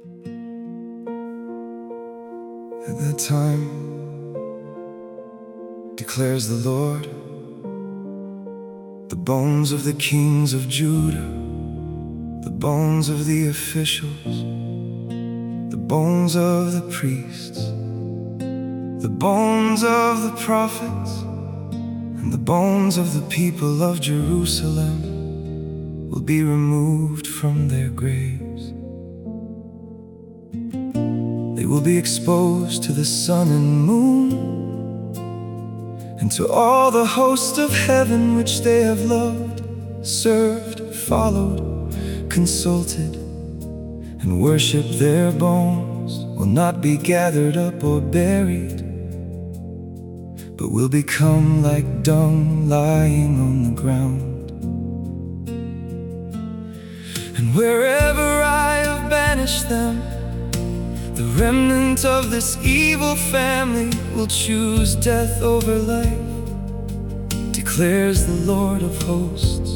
At that time, declares the Lord, the bones of the kings of Judah, the bones of the officials, the bones of the priests, the bones of the prophets, and the bones of the people of Jerusalem will be removed from their graves. They will be exposed to the sun and moon, and to all the host of heaven which they have loved, served, followed, consulted, and worshipped. Their bones will not be gathered up or buried, but will become like dung lying on the ground. And wherever I have banished them, the remnant of this evil family will choose death over life, declares the Lord of hosts.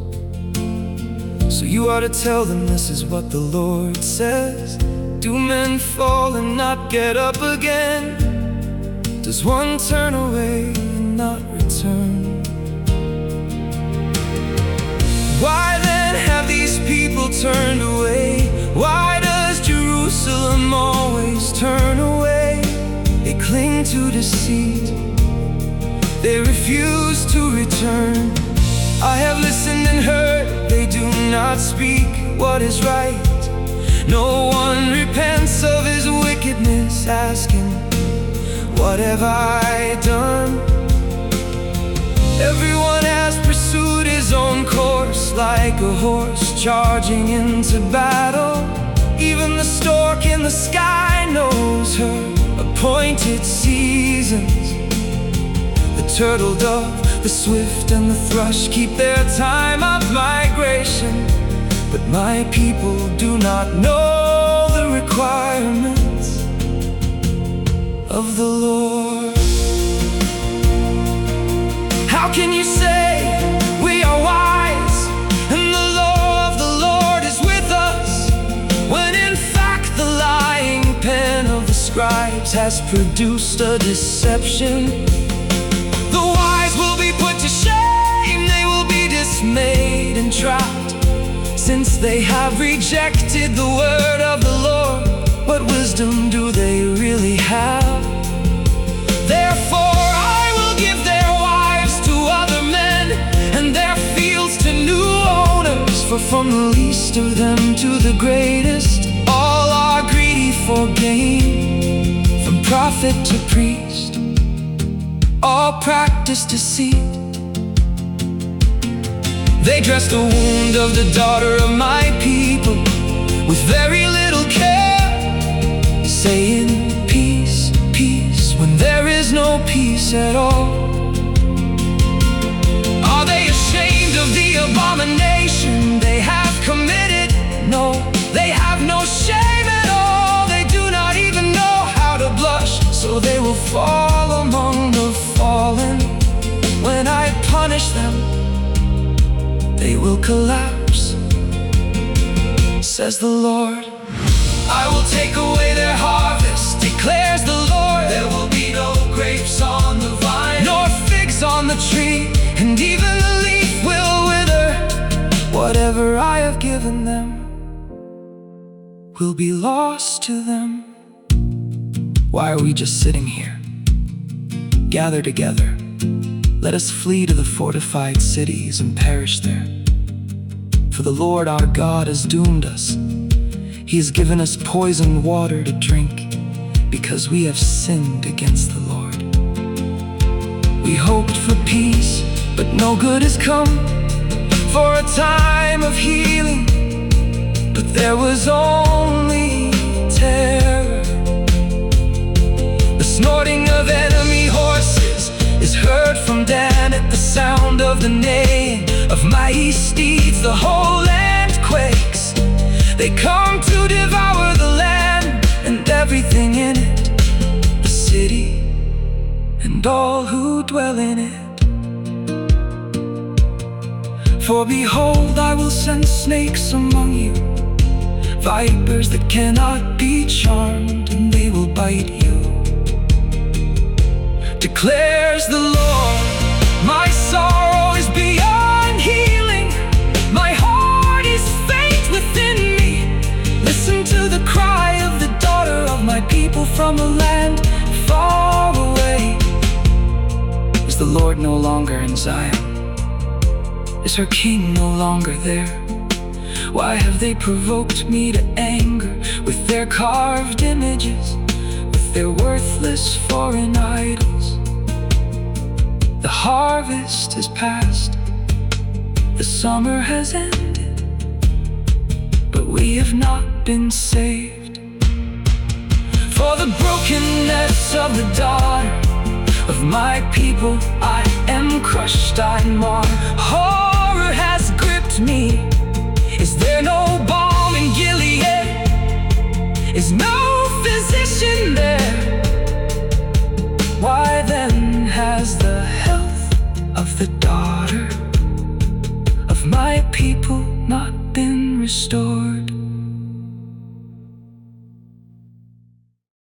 So you ought to tell them this is what the Lord says. Do men fall and not get up again? Does one turn away and not return? Why then have these people turned away? Why does Jerusalem always turn away? They cling to deceit, they refuse to return. I have listened and heard, they do not speak what is right. No one repents of his wickedness, asking, what have I done? Everyone has pursued his own course, like a horse charging into battle. Even the stork in the sky knows her appointed seasons. The turtle dove, the swift and the thrush keep their time of migration, but my people do not know the requirements of the Lord. How can you say we are wise and the law of the Lord is with us, when in fact the lying pen of the scribes has produced a deception? The wise will be put to shame, they will be dismayed and trapped, since they have rejected the word of the Lord. What wisdom do they really have? Therefore I will give their wives to other men, and their fields to new owners. For from the least of them to the greatest, all are greedy for gain. From prophet to priest, all practice deceit. They dress the wound of the daughter of my people with very little care, saying peace, peace, when there is no peace at all. Are they ashamed of the abomination they have committed? No, they have no shame at all. They do not even know how to blush, so they will fall among the fallen. When I punish them, they will collapse, says the Lord. I will take away their harvest, declares the Lord. There will be no grapes on the vine, nor figs on the tree, and even the leaf will wither. Whatever I have given them will be lost to them. Why are we just sitting here? Gather together, let us flee to the fortified cities and perish there. For the Lord our God has doomed us. He has given us poisoned water to drink, because we have sinned against the Lord. We hoped for peace, but no good has come, for a time of healing, but there was only terror. The snorting of enemy horses is heard from Dan at the sound of the neighing of mighty steeds. The whole land quakes. They come to devour the land and everything in it, the city and all who dwell in it. For behold, I will send snakes among you, vipers that cannot be charmed, and they will bite you. Declares the Lord, my sorrow is beyond healing, my heart is faint within me. Listen to the cry of the daughter of my people from a land far away. Is the Lord no longer in Zion? Is her king no longer there? Why have they provoked me to anger with their carved images, with their worthless foreign idols? The harvest is past, the summer has ended, but we have not been saved. For the brokenness of the daughter of my people, I am crushed, I mourn. Horror has gripped me. Is there no balm in Gilead? Is no physician there? Why then has the health of the daughter of my people not been restored?